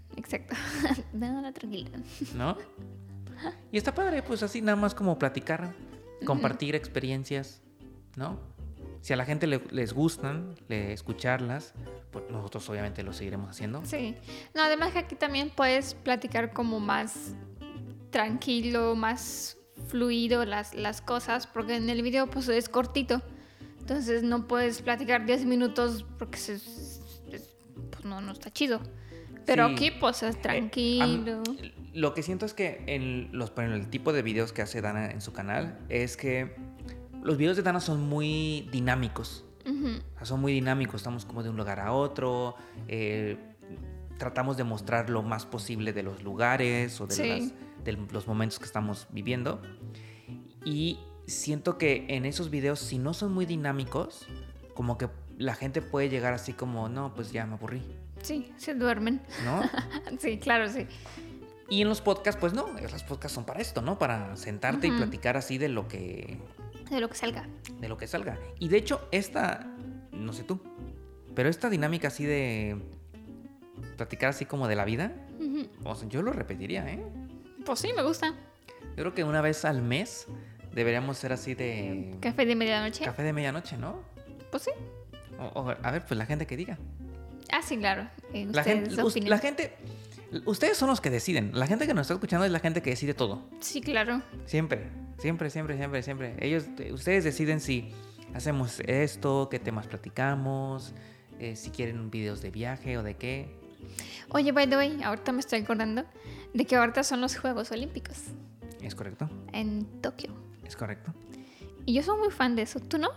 exacto. No, no, tranquila. ¿No? Y está padre, pues así nada más como platicar, compartir experiencias, ¿no? Si a la gente le, les gustan, le, escucharlas, pues nosotros obviamente lo seguiremos haciendo. Sí. No, además que aquí también puedes platicar como más tranquilo, más fluido las, las cosas, porque en el video pues es cortito. Entonces no puedes platicar diez minutos porque se, es, pues no, no está chido. Pero sí. Aquí pues es tranquilo. Eh, mí, lo que siento es que en, los, en el tipo de videos que hace Dana en su canal es que los videos de Dana son muy dinámicos. Uh-huh. O sea, son muy dinámicos. Estamos como de un lugar a otro. Eh, tratamos de mostrar lo más posible de los lugares o de, sí. las, de los momentos que estamos viviendo. Y siento que en esos videos, si no son muy dinámicos, como que la gente puede llegar así como, no, pues ya me aburrí. Sí, se duermen. ¿No? Sí, claro, sí. Y en los podcasts, pues no, los podcasts son para esto, ¿no? Para sentarte uh-huh. y platicar así de lo que... De lo que salga. De lo que salga. Y de hecho, esta, no sé tú, pero esta dinámica así de platicar así como de la vida, uh-huh. o sea, yo lo repetiría, ¿eh? Pues sí, me gusta. Yo creo que una vez al mes deberíamos ser así de... Café de medianoche. Café de medianoche, ¿no? Pues sí. O, o, a ver, pues la gente que diga. Ah, sí, claro. Eh, la, gente, la gente... Ustedes son los que deciden. La gente que nos está escuchando es la gente que decide todo. Sí, claro. Siempre, siempre, siempre, siempre, siempre. Ellos, ustedes deciden si hacemos esto, qué temas platicamos, eh, si quieren videos de viaje o de qué. Oye, by the way, ahorita me estoy acordando de que ahorita son los Juegos Olímpicos. ¿Es correcto? En Tokio. Es correcto. Y yo soy muy fan de eso. ¿Tú no?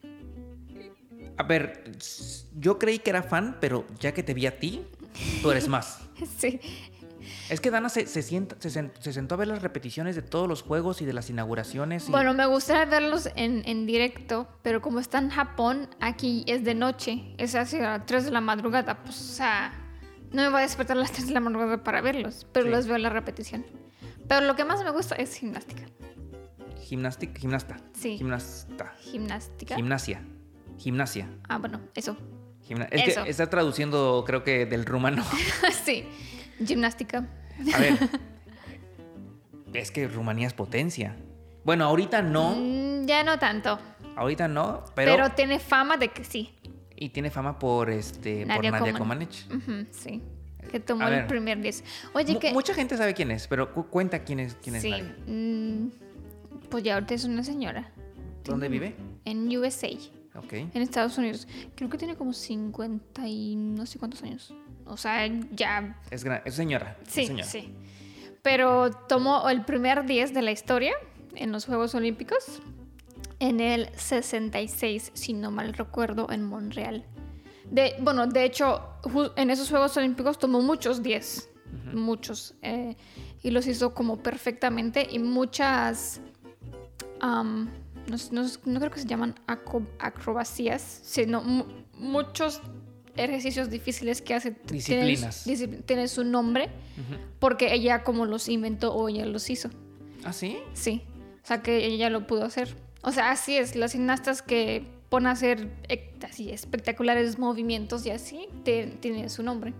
A ver, yo creí que era fan, pero ya que te vi a ti, tú eres más. Sí. Es que Dana se, se, sienta, se, se sentó a ver las repeticiones de todos los juegos y de las inauguraciones. Y... Bueno, me gustaría verlos en, en directo, pero como está en Japón, aquí es de noche. Es hacia las tres de la madrugada. Pues, o sea, no me voy a despertar a las tres de la madrugada para verlos, pero sí. Los veo en la repetición. Pero lo que más me gusta es gimnástica. Gimnástica, gimnasta. Sí. Gimnasta. Gimnástica. Gimnasia. Gimnasia. Ah, bueno, eso. Gimna- es eso. Que está traduciendo, creo que del rumano. Sí, gimnástica. A ver, es que Rumanía es potencia. Bueno, ahorita no. Mm, ya no tanto. Ahorita no, pero... Pero tiene fama de que sí. Y tiene fama por, este, Nadia, por Nadia Comaneci. Uh-huh, sí, que tomó el primer diez. Oye, M- que... Mucha gente sabe quién es, pero cu- cuenta quién es, quién es sí. Nadia. Mm, pues ya ahorita es una señora. ¿Dónde vive? En U S A. Okay. En Estados Unidos. Creo que tiene como cincuenta y no sé cuántos años. O sea, ya... Es, gran, es señora. Sí, es señora. Sí. Pero tomó el primer diez de la historia en los Juegos Olímpicos en el sesenta y seis, si no mal recuerdo, en Montreal. De, bueno, de hecho, en esos Juegos Olímpicos tomó muchos diez. Uh-huh. Muchos. Eh, y los hizo como perfectamente. Y muchas... Um, No, no, no creo que se llaman acrobacias, sino m- muchos ejercicios difíciles que hace. Disciplinas. Tienen, tienen su nombre, uh-huh. Porque ella como los inventó o ella los hizo. ¿Ah, sí? Sí, o sea que ella lo pudo hacer. O sea, así es, las gimnastas que ponen a hacer así espectaculares movimientos y así, te, tienen su nombre.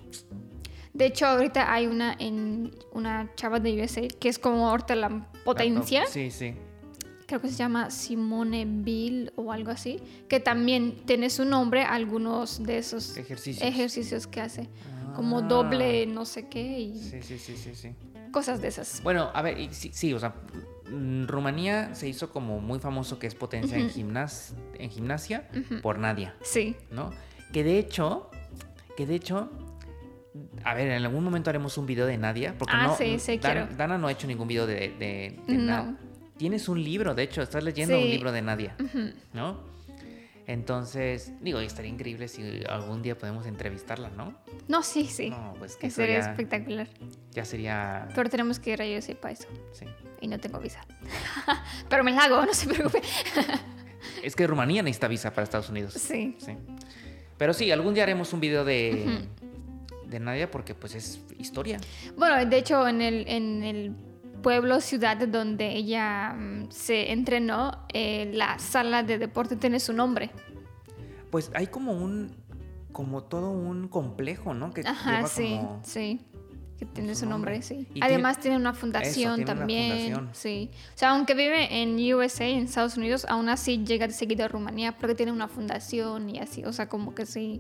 De hecho, ahorita hay una en una chava de U S A que es como ahorita la potencia. Sí, sí. Creo que se llama Simone Bill o algo así, que también tiene su nombre algunos de esos ejercicios, ejercicios que hace, ah. como doble no sé qué y sí, sí, sí, sí, sí. Cosas de esas. Bueno, a ver, sí, sí, o sea, Rumanía se hizo como muy famoso que es potencia uh-huh. en, gimnas, en gimnasia uh-huh. por Nadia. Sí. ¿No? Que de hecho, que de hecho, a ver, en algún momento haremos un video de Nadia, porque ah, no, sí, sí, Dan, quiero. Dana no ha hecho ningún video de, de, de no. Nadia. Tienes un libro, de hecho, estás leyendo sí. un libro de Nadia, uh-huh. ¿no? Entonces, digo, estaría increíble si algún día podemos entrevistarla, ¿no? No, sí, sí. No, pues que sería ya, espectacular. Ya sería... Pero tenemos que ir a U S A para eso. Sí. Y no tengo visa. Pero me la hago, no se preocupe. Es que Rumanía necesita visa para Estados Unidos. Sí. Sí. Pero sí, algún día haremos un video de, uh-huh. de Nadia porque pues es historia. Bueno, de hecho, en el... En el pueblo, ciudad donde ella um, se entrenó, eh, la sala de deporte tiene su nombre. Pues hay como un como todo un complejo, ¿no? Que Ajá, lleva sí, como... sí. Que tiene su su nombre, nombre. sí. Y Además tiene- tiene una fundación Eso, tiene una también. fundación. Sí. O sea, aunque vive en U S A, en Estados Unidos, aún así llega seguido a Rumanía porque tiene una fundación y así. O sea, como que sí.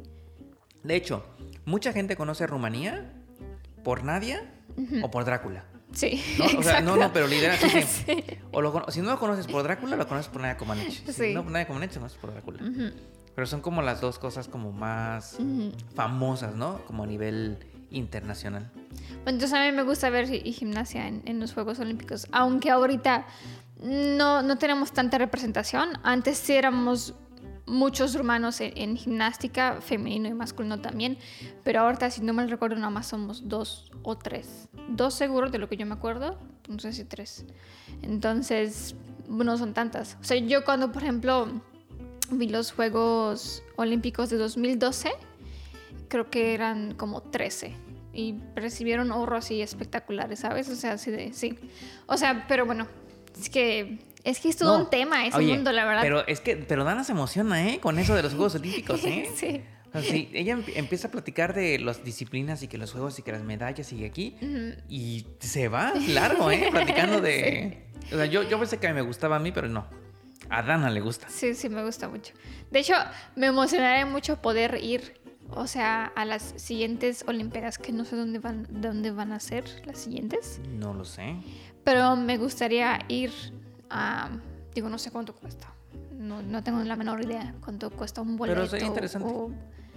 De hecho, mucha gente conoce Rumanía por Nadia o por Drácula. Sí. ¿No? O sea, no, no, pero literal, sí, sí. Sí. O lo cono- si no lo conoces por Drácula, lo conoces por Nadia Comaneci. Si Sí. no por Nadia Comaneci, lo conoces por Drácula. Ujú, Pero son como las dos cosas como más ujú. famosas, ¿no? Como a nivel internacional. Bueno, entonces a mí me gusta ver gi- gimnasia en, en los Juegos Olímpicos. Aunque ahorita no, no tenemos tanta representación. Antes sí éramos muchos rumanos en, en gimnástica, femenino y masculino también. Pero ahorita, si no mal recuerdo, nada más somos dos o tres. Dos seguros de lo que yo me acuerdo. No sé si tres. Entonces, no son tantas. O sea, yo cuando, por ejemplo, vi los Juegos Olímpicos de dos mil doce, creo que eran como trece. Y recibieron oro así espectaculares, ¿sabes? O sea, así de, sí. O sea, pero bueno, es que es que es todo No, un tema ese oye, mundo, la verdad. Pero es que, pero Dana se emociona, ¿eh? Con eso de los Juegos Olímpicos, ¿eh? Sí. O sea, sí, ella em- empieza a platicar de las disciplinas y que los juegos y que las medallas y aquí. Ujú. Y se va largo, ¿eh? Platicando de... O sea, yo, yo pensé que me gustaba a mí, pero no. A Dana le gusta. Sí, sí, me gusta mucho. De hecho, me emocionaría mucho poder ir, o sea, a las siguientes Olimpiadas, que no sé dónde van, dónde van a ser las siguientes. No lo sé. Pero me gustaría ir a... Digo, no sé cuánto cuesta. No, no tengo la menor idea cuánto cuesta un boleto. Pero sería interesante. O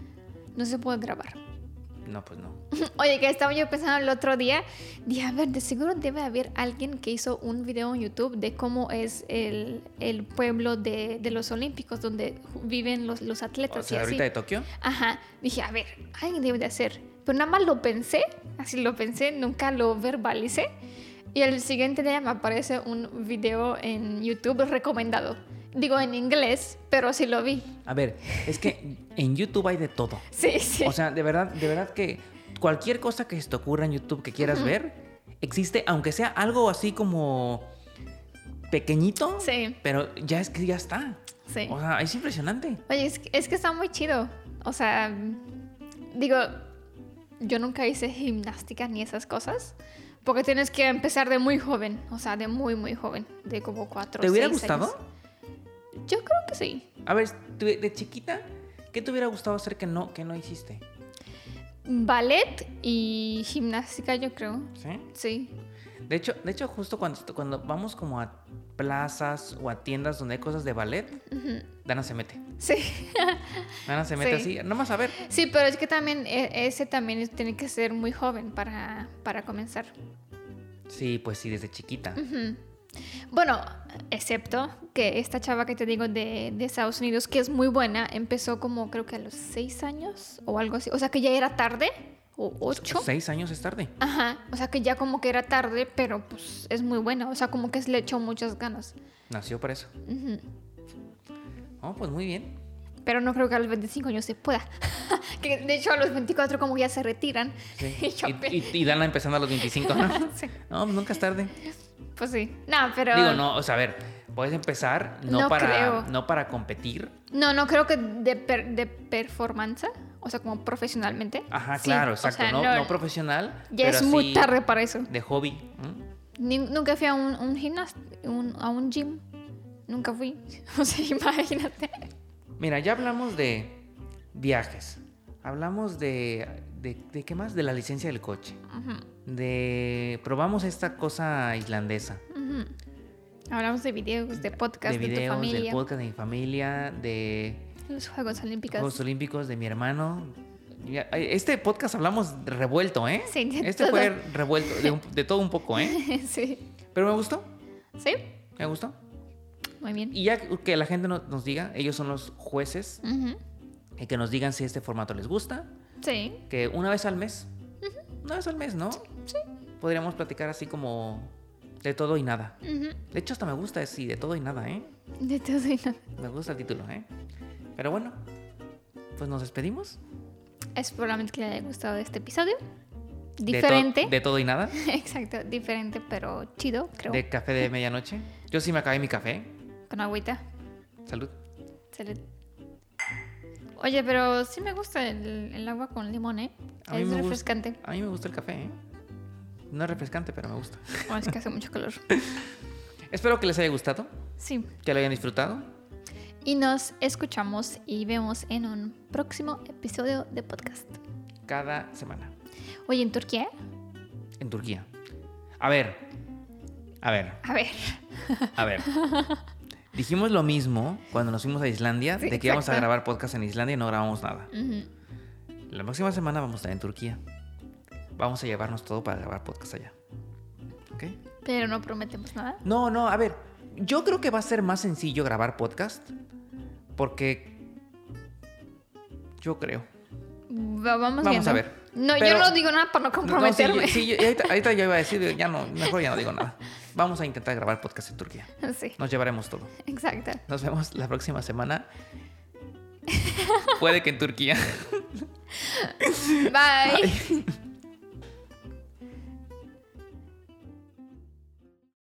no se puede grabar. No, pues no. Oye, que estaba yo pensando el otro día. Dije, a ver, de seguro debe haber alguien que hizo un video en YouTube de cómo es el, el pueblo de, de los Olímpicos, donde viven los, los atletas. O sea, y así. ahorita de Tokio. Ajá. Dije, a ver, alguien debe de hacer. Pero nada más lo pensé, así lo pensé, nunca lo verbalicé. Y el siguiente día me aparece un video en YouTube recomendado. Digo en inglés, pero sí lo vi. A ver, es que en YouTube hay de todo. Sí, sí. O sea, de verdad, de verdad que cualquier cosa que se te ocurra en YouTube que quieras ver, existe, aunque sea algo así como pequeñito, Sí. pero ya es que ya está. Sí. O sea, es impresionante. Oye, es que, es que está muy chido. O sea, digo, yo nunca hice gimnástica ni esas cosas. Porque tienes que empezar de muy joven. O sea, de muy, muy joven. De como cuatro o ¿Te hubiera seis gustado? años. Yo creo que sí. A ver, tú de chiquita, ¿qué te hubiera gustado hacer que no, que no hiciste? Ballet y gimnástica, yo creo. ¿Sí? Sí. De hecho, de hecho justo cuando, cuando vamos como a plazas o a tiendas donde hay cosas de ballet, Ujú. Dana se mete. Sí. Dana se mete Sí. así, nomás a ver. Sí, pero es que también e- ese también es- tiene que ser muy joven para, para comenzar. Sí, pues sí, desde chiquita. Ujú. Bueno, excepto que esta chava que te digo de, de Estados Unidos, que es muy buena, empezó como creo que a los seis años o algo así. O sea que ya era tarde, o ocho. Seis años es tarde. Ajá, o sea que ya como que era tarde, pero pues es muy buena. O sea, como que le echó muchas ganas. Nació para eso. Ujú. Oh, pues muy bien. Pero no creo que a los veinticinco años se pueda. Que de hecho a los veinticuatro como ya se retiran. Sí. Y yo- Y, y- y Dana empezando a los veinticinco, ¿no? Sí. No, pues nunca es tarde. Pues sí. No, pero... Digo, no, o sea, a ver, puedes empezar no, No para, creo. no para competir. No, no creo que de, per- de performance, o sea, como profesionalmente. Ajá, Sí, claro, o exacto. sea, no, no profesional. Ya pero es muy sí tarde para eso. de hobby. ¿Mm? Ni- nunca fui a un, un gimnasio, un- a un gym. Nunca fui. O sea, imagínate. Mira, ya hablamos de viajes. Hablamos de, de, de ¿qué más? De la licencia del coche. Ujú, De... Probamos esta cosa islandesa. ujú. Hablamos de videos, de podcast, de de, videos, tu familia, del podcast de mi familia, de los Juegos Olímpicos. Juegos Olímpicos, de mi hermano. Ya, Este podcast hablamos revuelto, ¿eh? Sí, de Este todo. fue revuelto, de, un- de todo un poco, ¿eh? Sí. Pero me gustó, ¿Sí? me gustó. Muy bien. Y ya que la gente no- nos diga, ellos son los jueces, Ujú. y que nos digan si este formato les gusta, Sí. que una vez al mes, una vez al mes, ¿no? Sí. Podríamos platicar así como de todo y nada. Ujú. De hecho, hasta me gusta así, de todo y nada, ¿eh? De todo y nada. Me gusta el título, ¿eh? Pero bueno, pues nos despedimos. Espero realmente que les haya gustado este episodio. De to- Diferente. De, todo y nada. Exacto, diferente, pero chido, creo. De café de medianoche. Yo sí me acabé mi café. Con agüita. Salud. Salud. Oye, pero sí me gusta el, el agua con limón, ¿eh? A mí Es me refrescante. Gusta, a mí me gusta el café, ¿eh? No es refrescante, pero me gusta. Oh, es que hace mucho calor. Espero que les haya gustado, Sí. que lo hayan disfrutado. Y nos escuchamos y vemos en un próximo episodio de podcast. Cada semana. Oye, ¿en Turquía? En Turquía. A ver. A ver. A ver. A ver. Dijimos lo mismo cuando nos fuimos a Islandia, Sí, de que íbamos a exacto. grabar podcast en Islandia y no grabamos nada. Uh-huh. La próxima semana vamos a estar en Turquía. Vamos a llevarnos todo para grabar podcast allá. ¿Ok? Pero no prometemos nada. No, no, a ver. Yo creo que va a ser más sencillo grabar podcast. Porque... Yo creo. Va- Vamos, Vamos viendo. a ver. No, Pero- yo no digo nada para no No, sí, comprometerme. sí, yo- ahorita, ahorita yo iba a decir, ya no, mejor ya no digo nada. Vamos a intentar grabar podcast en Turquía. Sí, Nos llevaremos todo. exacto. Nos vemos la próxima semana. Puede que en Turquía. Bye. Bye.